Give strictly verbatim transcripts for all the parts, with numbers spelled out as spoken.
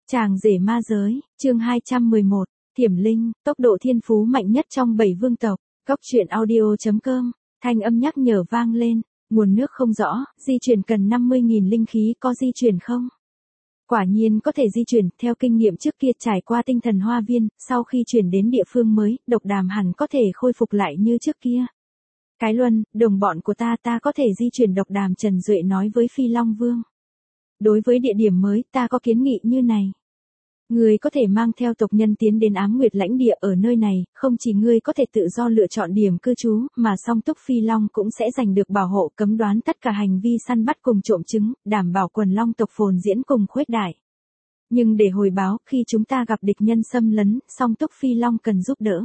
Chàng rể ma giới, chương hai trăm mười một, Thiểm Linh, tốc độ thiên phú mạnh nhất trong bảy vương tộc. Góc truyện audio chấm com, thanh âm nhắc nhở vang lên, nguồn nước không rõ, di chuyển cần năm mươi nghìn linh khí, có di chuyển không? Quả nhiên có thể di chuyển, theo kinh nghiệm trước kia trải qua tinh thần hoa viên, sau khi chuyển đến địa phương mới, độc đàm hẳn có thể khôi phục lại như trước kia. Cái Luân, đồng bọn của ta ta có thể di chuyển độc đàm, Trần Duệ nói với Phi Long Vương. Đối với địa điểm mới, ta có kiến nghị như này. Ngươi có thể mang theo tộc nhân tiến đến Ám Nguyệt lãnh địa, ở nơi này, không chỉ ngươi có thể tự do lựa chọn điểm cư trú, mà song túc Phi Long cũng sẽ giành được bảo hộ, cấm đoán tất cả hành vi săn bắt cùng trộm trứng, đảm bảo quần long tộc phồn diễn cùng khuếch đại. Nhưng để hồi báo, khi chúng ta gặp địch nhân xâm lấn, song túc Phi Long cần giúp đỡ.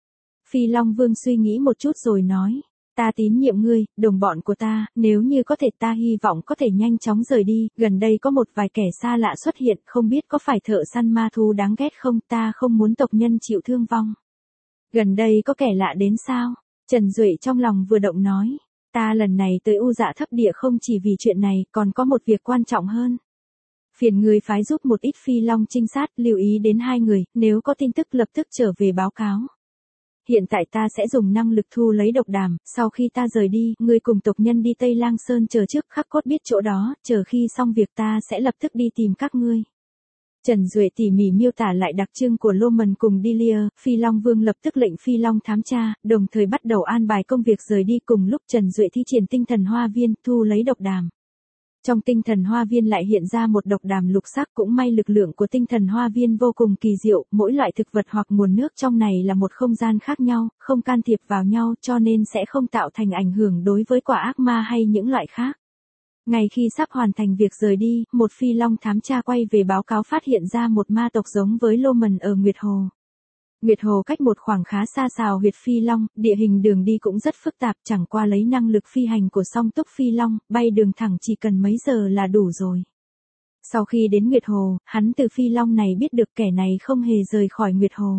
Phi Long Vương suy nghĩ một chút rồi nói. Ta tín nhiệm ngươi, đồng bọn của ta, nếu như có thể ta hy vọng có thể nhanh chóng rời đi, gần đây có một vài kẻ xa lạ xuất hiện, không biết có phải thợ săn ma thú đáng ghét không, ta không muốn tộc nhân chịu thương vong. Gần đây có kẻ lạ đến sao? Trần Duệ trong lòng vừa động nói, ta lần này tới U Dạ Thấp Địa không chỉ vì chuyện này, còn có một việc quan trọng hơn. Phiền người phái giúp một ít Phi Long trinh sát, lưu ý đến hai người, nếu có tin tức lập tức trở về báo cáo. Hiện tại ta sẽ dùng năng lực thu lấy độc đàm, sau khi ta rời đi, ngươi cùng tộc nhân đi Tây Lang Sơn chờ trước, khắc cốt biết chỗ đó, chờ khi xong việc ta sẽ lập tức đi tìm các ngươi. Trần Duệ tỉ mỉ miêu tả lại đặc trưng của Lô Mần cùng Delia, Phi Long Vương lập tức lệnh Phi Long thám tra, đồng thời bắt đầu an bài công việc rời đi, cùng lúc Trần Duệ thi triển tinh thần hoa viên, thu lấy độc đàm. Trong tinh thần hoa viên lại hiện ra một độc đàm lục sắc, cũng may lực lượng của tinh thần hoa viên vô cùng kỳ diệu, mỗi loại thực vật hoặc nguồn nước trong này là một không gian khác nhau, không can thiệp vào nhau cho nên sẽ không tạo thành ảnh hưởng đối với quả ác ma hay những loại khác. Ngay khi sắp hoàn thành việc rời đi, một Phi Long thám tra quay về báo cáo phát hiện ra một ma tộc giống với Lô Mần ở Nguyệt Hồ. Nguyệt Hồ cách một khoảng khá xa Sào Huyệt Phi Long, địa hình đường đi cũng rất phức tạp, chẳng qua lấy năng lực phi hành của song túc Phi Long, bay đường thẳng chỉ cần mấy giờ là đủ rồi. Sau khi đến Nguyệt Hồ, hắn từ Phi Long này biết được kẻ này không hề rời khỏi Nguyệt Hồ.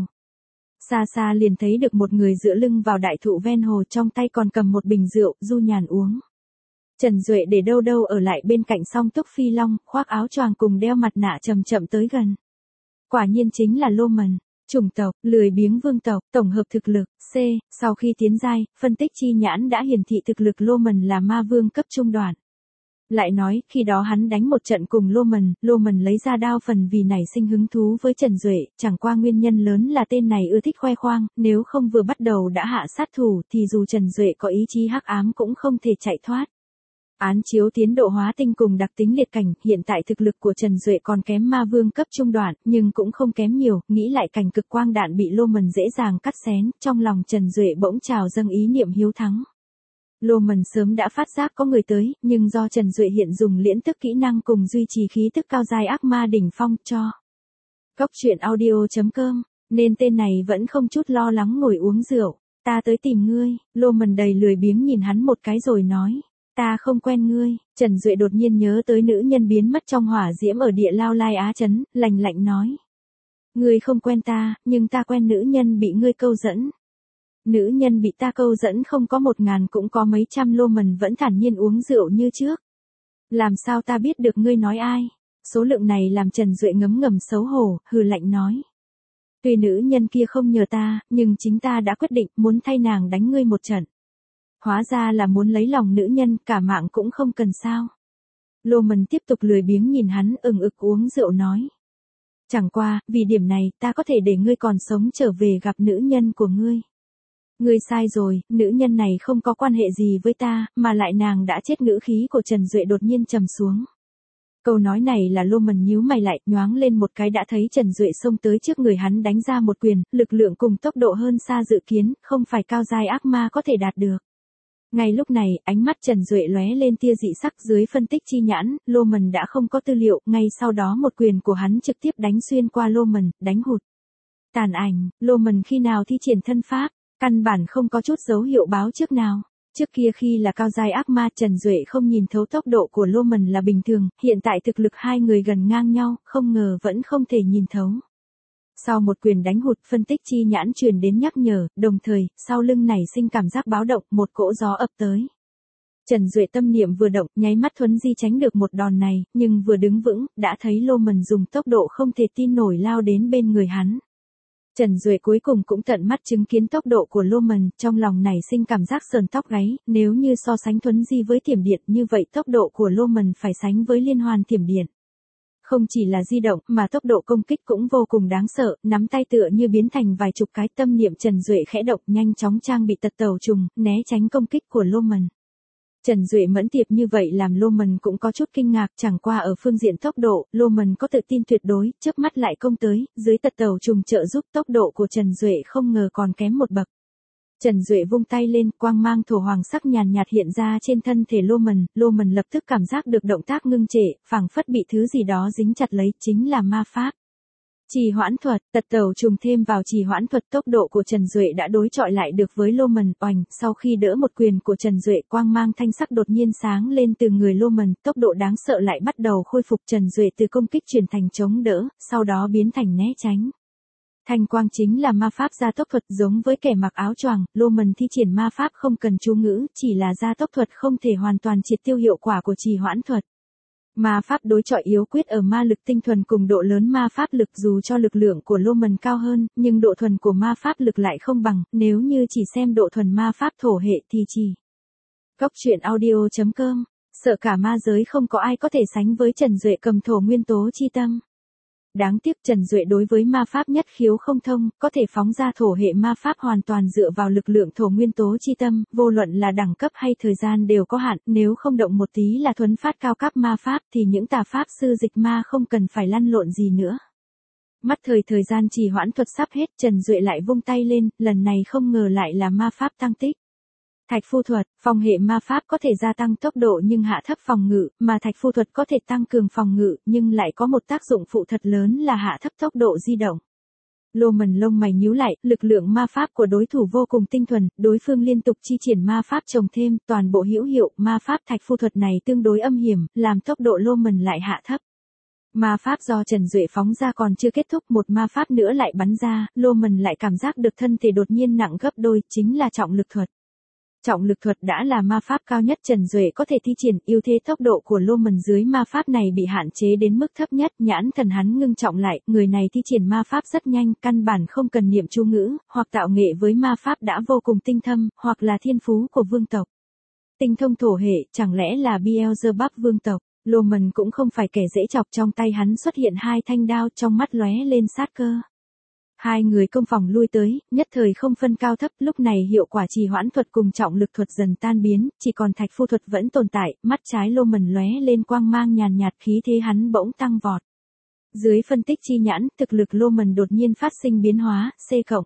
Xa xa liền thấy được một người dựa lưng vào đại thụ ven hồ, trong tay còn cầm một bình rượu, du nhàn uống. Trần Duệ để đâu đâu ở lại bên cạnh song túc Phi Long, khoác áo choàng cùng đeo mặt nạ chậm chậm tới gần. Quả nhiên chính là Lô Mần. Chủng tộc, lười biếng vương tộc, tổng hợp thực lực, C, sau khi tiến giai, phân tích chi nhãn đã hiển thị thực lực Lô Mần là ma vương cấp trung đoạn. Lại nói, khi đó hắn đánh một trận cùng Lô Mần, Lô Mần lấy ra đao phần vì nảy sinh hứng thú với Trần Duệ, chẳng qua nguyên nhân lớn là tên này ưa thích khoe khoang, nếu không vừa bắt đầu đã hạ sát thủ thì dù Trần Duệ có ý chí hắc ám cũng không thể chạy thoát. Án chiếu tiến độ hóa tinh cùng đặc tính liệt cảnh, hiện tại thực lực của Trần Duệ còn kém ma vương cấp trung đoạn, nhưng cũng không kém nhiều, nghĩ lại cảnh cực quang đạn bị Lô Mần dễ dàng cắt xén, trong lòng Trần Duệ bỗng trào dâng ý niệm hiếu thắng. Lô Mần sớm đã phát giác có người tới, nhưng do Trần Duệ hiện dùng liễn tức kỹ năng cùng duy trì khí tức cao giai ác ma đỉnh phong cho Góc truyện audio chấm com, nên tên này vẫn không chút lo lắng ngồi uống rượu. Ta tới tìm ngươi, Lô Mần đầy lười biếng nhìn hắn một cái rồi nói. Ta không quen ngươi. Trần Duệ đột nhiên nhớ tới nữ nhân biến mất trong hỏa diễm ở địa Lao Lai Á Trấn, lạnh lạnh nói. Ngươi không quen ta, nhưng ta quen nữ nhân bị ngươi câu dẫn. Nữ nhân bị ta câu dẫn không có một ngàn cũng có mấy trăm. Lô Mần vẫn thản nhiên uống rượu như trước. Làm sao ta biết được ngươi nói ai? Số lượng này làm Trần Duệ ngấm ngầm xấu hổ, hừ lạnh nói. Tuy nữ nhân kia không nhờ ta, nhưng chính ta đã quyết định muốn thay nàng đánh ngươi một trận. Hóa ra là muốn lấy lòng nữ nhân, cả mạng cũng không cần sao. Lô Mần tiếp tục lười biếng nhìn hắn ừng ực uống rượu nói. Chẳng qua, vì điểm này, ta có thể để ngươi còn sống trở về gặp nữ nhân của ngươi. Ngươi sai rồi, nữ nhân này không có quan hệ gì với ta, mà lại nàng đã chết. Ngữ khí của Trần Duệ đột nhiên trầm xuống. Câu nói này là Lô Mần nhíu mày lại, nhoáng lên một cái đã thấy Trần Duệ xông tới trước người hắn đánh ra một quyền, lực lượng cùng tốc độ hơn xa dự kiến, không phải cao giai ác ma có thể đạt được. Ngay lúc này, ánh mắt Trần Duệ lóe lên tia dị sắc, dưới phân tích chi nhãn, Lô Mần đã không có tư liệu, ngay sau đó một quyền của hắn trực tiếp đánh xuyên qua Lô Mần, đánh hụt. Tàn ảnh, Lô Mần khi nào thi triển thân pháp, căn bản không có chút dấu hiệu báo trước nào. Trước kia khi là cao giai ác ma, Trần Duệ không nhìn thấu tốc độ của Lô Mần là bình thường, hiện tại thực lực hai người gần ngang nhau, không ngờ vẫn không thể nhìn thấu. Sau một quyền đánh hụt, phân tích chi nhãn truyền đến nhắc nhở, đồng thời, sau lưng nảy sinh cảm giác báo động, một cỗ gió ập tới. Trần Duệ tâm niệm vừa động, nháy mắt thuấn di tránh được một đòn này, nhưng vừa đứng vững, đã thấy Lô Mần dùng tốc độ không thể tin nổi lao đến bên người hắn. Trần Duệ cuối cùng cũng tận mắt chứng kiến tốc độ của Lô Mần, trong lòng nảy sinh cảm giác sờn tóc gáy, nếu như so sánh thuấn di với thiểm điện như vậy tốc độ của Lô Mần phải sánh với liên hoàn thiểm điện. Không chỉ là di động mà tốc độ công kích cũng vô cùng đáng sợ, nắm tay tựa như biến thành vài chục cái, tâm niệm Trần Duệ khẽ động nhanh chóng trang bị tật tẩu trùng, né tránh công kích của Lô Mần. Trần Duệ mẫn tiệp như vậy làm Lô Mần cũng có chút kinh ngạc, chẳng qua ở phương diện tốc độ, Lô Mần có tự tin tuyệt đối, chớp mắt lại công tới, dưới tật tẩu trùng trợ giúp tốc độ của Trần Duệ không ngờ còn kém một bậc. Trần Duệ vung tay lên, quang mang thổ hoàng sắc nhàn nhạt hiện ra trên thân thể Lô Mần, Lô Mần lập tức cảm giác được động tác ngưng trệ, phảng phất bị thứ gì đó dính chặt lấy, chính là ma pháp. Trì hoãn thuật, tật tẩu trùng thêm vào trì hoãn thuật, tốc độ của Trần Duệ đã đối chọi lại được với Lô Mần, oành, sau khi đỡ một quyền của Trần Duệ, quang mang thanh sắc đột nhiên sáng lên từ người Lô Mần, tốc độ đáng sợ lại bắt đầu khôi phục, Trần Duệ từ công kích chuyển thành chống đỡ, sau đó biến thành né tránh. Thanh quang chính là ma pháp gia tốc thuật, giống với kẻ mặc áo choàng, Lô Mần thi triển ma pháp không cần chú ngữ, chỉ là gia tốc thuật không thể hoàn toàn triệt tiêu hiệu quả của trì hoãn thuật. Ma pháp đối chọi yếu quyết ở ma lực tinh thuần cùng độ lớn ma pháp lực, dù cho lực lượng của Lô Mần cao hơn, nhưng độ thuần của ma pháp lực lại không bằng, nếu như chỉ xem độ thuần ma pháp thổ hệ thì chỉ. Cốc truyện audio chấm com, sợ cả ma giới không có ai có thể sánh với Trần Duệ cầm thổ nguyên tố chi tâm. Đáng tiếc Trần Duệ đối với ma pháp nhất khiếu không thông, có thể phóng ra thổ hệ ma pháp hoàn toàn dựa vào lực lượng thổ nguyên tố chi tâm, vô luận là đẳng cấp hay thời gian đều có hạn, nếu không động một tí là thuấn phát cao cấp ma pháp thì những tà pháp sư dịch ma không cần phải lăn lộn gì nữa. Mắt thời thời gian trì hoãn thuật sắp hết, Trần Duệ lại vung tay lên, lần này không ngờ lại là ma pháp tăng tích. Thạch phu thuật, phòng hệ ma pháp có thể gia tăng tốc độ nhưng hạ thấp phòng ngự, mà thạch phu thuật có thể tăng cường phòng ngự, nhưng lại có một tác dụng phụ thật lớn là hạ thấp tốc độ di động. Lô Mần lông mày nhíu lại, lực lượng ma pháp của đối thủ vô cùng tinh thuần, đối phương liên tục chi triển ma pháp trồng thêm, toàn bộ hữu hiệu, ma pháp thạch phu thuật này tương đối âm hiểm, làm tốc độ Lô Mần lại hạ thấp. Ma pháp do Trần Duệ phóng ra còn chưa kết thúc, một ma pháp nữa lại bắn ra, Lô Mần lại cảm giác được thân thể đột nhiên nặng gấp đôi, chính là trọng lực thuật. Trọng lực thuật đã là ma pháp cao nhất Trần Duệ có thể thi triển, ưu thế tốc độ của Lô Mần dưới ma pháp này bị hạn chế đến mức thấp nhất, nhãn thần hắn ngưng trọng lại, người này thi triển ma pháp rất nhanh, căn bản không cần niệm chú ngữ, hoặc tạo nghệ với ma pháp đã vô cùng tinh thâm, hoặc là thiên phú của vương tộc. Tinh thông thổ hệ, chẳng lẽ là Beelzebub vương tộc? Lô Mần cũng không phải kẻ dễ chọc, trong tay hắn xuất hiện hai thanh đao, trong mắt lóe lên sát cơ. Hai người công phòng lui tới, nhất thời không phân cao thấp, lúc này hiệu quả trì hoãn thuật cùng trọng lực thuật dần tan biến, chỉ còn thạch phu thuật vẫn tồn tại, mắt trái Lô Mần lóe lên quang mang nhàn nhạt, khí thế hắn bỗng tăng vọt. Dưới phân tích chi nhãn, thực lực Lô Mần đột nhiên phát sinh biến hóa, C cộng.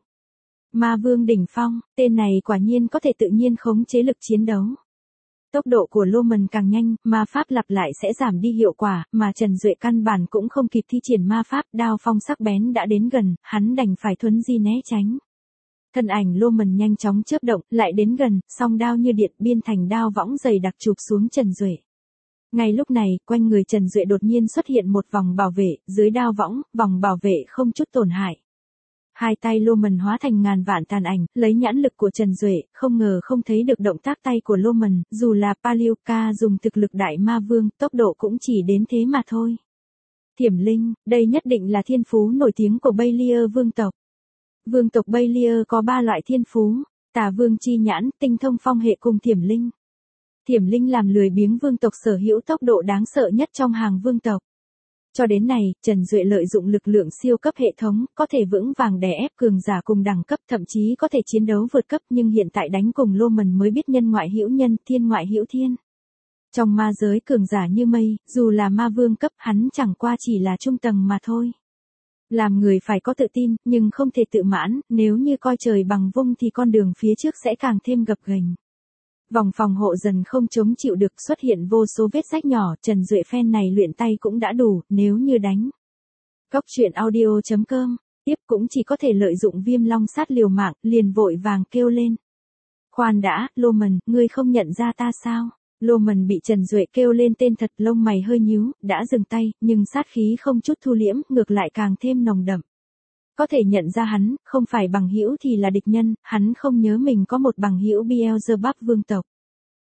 Ma vương đỉnh phong, tên này quả nhiên có thể tự nhiên khống chế lực chiến đấu. Tốc độ của Lô Mần càng nhanh, ma pháp lặp lại sẽ giảm đi hiệu quả, mà Trần Duệ căn bản cũng không kịp thi triển ma pháp, đao phong sắc bén đã đến gần, hắn đành phải thuấn di né tránh. Thân ảnh Lô Mần nhanh chóng chớp động, lại đến gần, song đao như điện biên thành đao võng dày đặc chụp xuống Trần Duệ. Ngay lúc này, quanh người Trần Duệ đột nhiên xuất hiện một vòng bảo vệ, dưới đao võng, vòng bảo vệ không chút tổn hại. Hai tay Lô Mần hóa thành ngàn vạn tàn ảnh, lấy nhãn lực của Trần Duệ, không ngờ không thấy được động tác tay của Lô Mần, dù là Palioka dùng thực lực đại ma vương, tốc độ cũng chỉ đến thế mà thôi. Thiểm linh, đây nhất định là thiên phú nổi tiếng của Belier vương tộc. Vương tộc Belier có ba loại thiên phú, tà vương chi nhãn, tinh thông phong hệ cùng thiểm linh. Thiểm linh làm lười biếng vương tộc sở hữu tốc độ đáng sợ nhất trong hàng vương tộc. Cho đến nay, Trần Duệ lợi dụng lực lượng siêu cấp hệ thống, có thể vững vàng đè ép cường giả cùng đẳng cấp, thậm chí có thể chiến đấu vượt cấp, nhưng hiện tại đánh cùng Lô Mần mới biết nhân ngoại hữu nhân, thiên ngoại hữu thiên. Trong ma giới cường giả như mây, dù là ma vương cấp, hắn chẳng qua chỉ là trung tầng mà thôi. Làm người phải có tự tin, nhưng không thể tự mãn, nếu như coi trời bằng vung thì con đường phía trước sẽ càng thêm gập ghềnh. Vòng phòng hộ dần không chống chịu được, xuất hiện vô số vết rách nhỏ, Trần Duệ phen này luyện tay cũng đã đủ, nếu như đánh. Cốc truyện audio chấm com, tiếp cũng chỉ có thể lợi dụng viêm long sát liều mạng, liền vội vàng kêu lên. Khoan đã, Lô Mần, ngươi không nhận ra ta sao? Lô Mần bị Trần Duệ kêu lên tên thật, lông mày hơi nhíu, đã dừng tay, nhưng sát khí không chút thu liễm, ngược lại càng thêm nồng đậm. Có thể nhận ra hắn, không phải bằng hữu thì là địch nhân, hắn không nhớ mình có một bằng hữu Beelzebub vương tộc.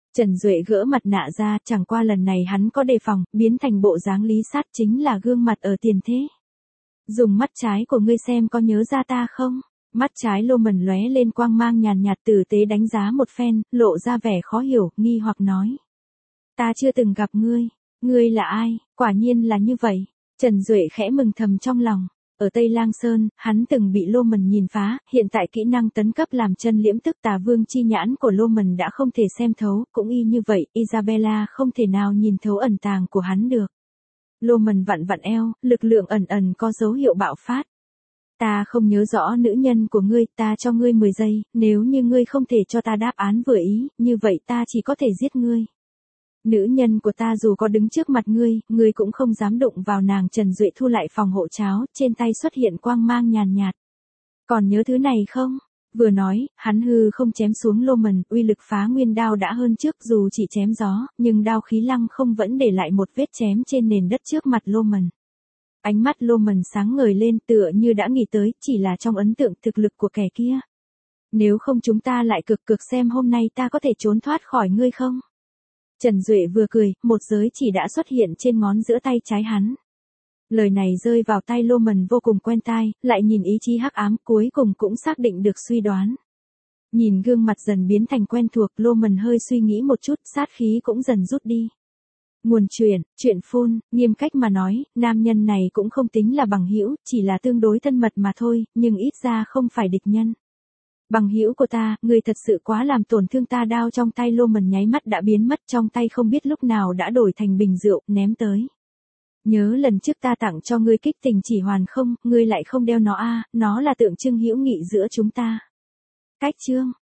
Trần Duệ gỡ mặt nạ ra, chẳng qua lần này hắn có đề phòng, biến thành bộ dáng Lý Sát chính là gương mặt ở tiền thế. Dùng mắt trái của ngươi xem có nhớ ra ta không? Mắt trái Lô Mần lóe lên quang mang nhàn nhạt tử tế đánh giá một phen, lộ ra vẻ khó hiểu, nghi hoặc nói. Ta chưa từng gặp ngươi, ngươi là ai, quả nhiên là như vậy. Trần Duệ khẽ mừng thầm trong lòng. Ở Tây Lang Sơn, hắn từng bị Lô Mần nhìn phá, hiện tại kỹ năng tấn cấp làm chân liễm tức tà vương chi nhãn của Lô Mần đã không thể xem thấu, cũng y như vậy, Isabella không thể nào nhìn thấu ẩn tàng của hắn được. Lô Mần vặn vặn eo, lực lượng ẩn ẩn có dấu hiệu bạo phát. Ta không nhớ rõ nữ nhân của ngươi, ta cho ngươi mười giây, nếu như ngươi không thể cho ta đáp án vừa ý, như vậy ta chỉ có thể giết ngươi. Nữ nhân của ta dù có đứng trước mặt ngươi, ngươi cũng không dám đụng vào nàng. Trần Duệ thu lại phòng hộ cháo, trên tay xuất hiện quang mang nhàn nhạt. Còn nhớ thứ này không? Vừa nói, hắn hư không chém xuống Lô Mần, uy lực phá nguyên đao đã hơn trước dù chỉ chém gió, nhưng đao khí lăng không vẫn để lại một vết chém trên nền đất trước mặt Lô Mần. Ánh mắt Lô Mần sáng ngời lên tựa như đã nghĩ tới, chỉ là trong ấn tượng thực lực của kẻ kia. Nếu không chúng ta lại cực cực xem hôm nay ta có thể trốn thoát khỏi ngươi không? Trần Duệ vừa cười, một giới chỉ đã xuất hiện trên ngón giữa tay trái hắn. Lời này rơi vào tay Lô Mần vô cùng quen tai, lại nhìn ý chí hắc ám cuối cùng cũng xác định được suy đoán. Nhìn gương mặt dần biến thành quen thuộc, Lô Mần hơi suy nghĩ một chút, sát khí cũng dần rút đi. Nguồn truyền, chuyện phun, nghiêm cách mà nói, nam nhân này cũng không tính là bằng hữu, chỉ là tương đối thân mật mà thôi, nhưng ít ra không phải địch nhân. Bằng hữu của ta, ngươi thật sự quá làm tổn thương ta. Đao trong tay Lô Mần nháy mắt đã biến mất, trong tay không biết lúc nào đã đổi thành bình rượu, ném tới. Nhớ lần trước ta tặng cho ngươi kích tình chỉ hoàn không, ngươi lại không đeo nó a, à, nó là tượng trưng hữu nghị giữa chúng ta. Cách chương,